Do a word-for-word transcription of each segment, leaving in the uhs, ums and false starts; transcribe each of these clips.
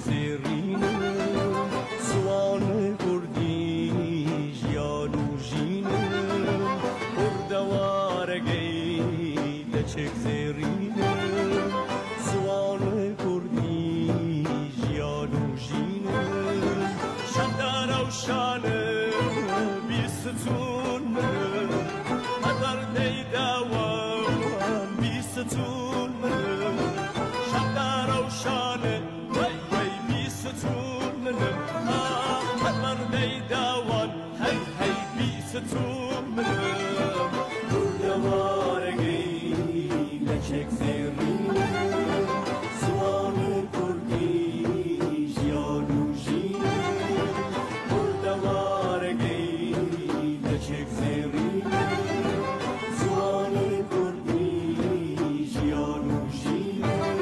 زیرینم سوان کردی جیانو جینم بردوارگی لچک زیرینم سوان کردی جیانو جینم شندر و شانم بیستون قدر دیدوان بیستون شندر و شانم وی وی بیستون منم قدر دیدوان هی هی بیستون منم بردوارگی لچک زیرینم سوان کردی جیانو جینم بردوارگی لچک زیرینم سوان کردی جیانو جینم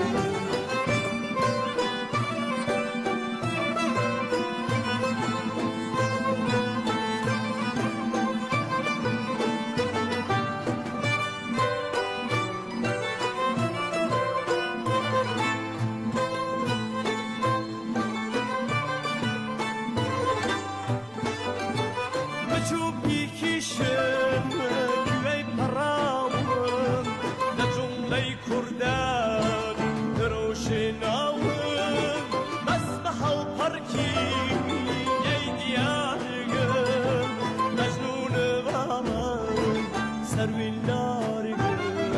بچوب بیکیشم کوی پراوم لجمله کردن دروشناوم بس بحال پرکی ای دیارگم مجنون بامم سروین دارگم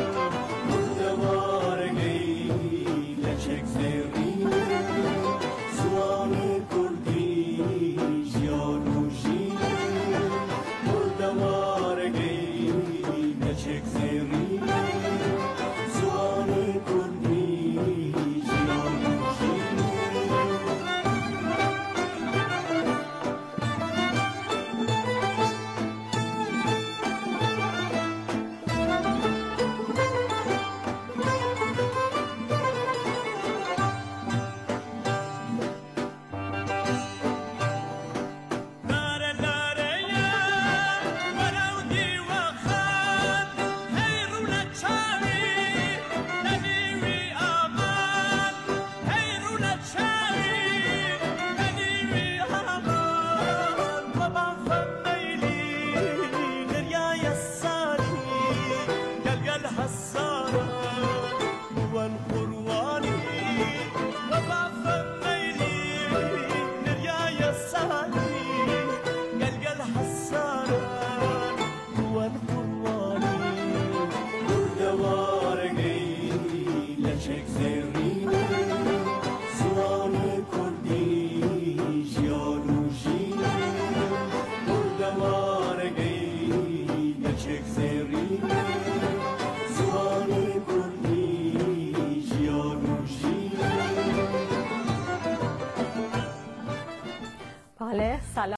بردوارگی لچک زیرینم سوان کردی جیانو جینم بردوارگی لچک زیرینم سوان کردی جیانو جینم لچک زیرینم سوان کردی جیانو جینم بردوارگی لچک زیرینم سوان کردی جیانو جینم. بله سلام.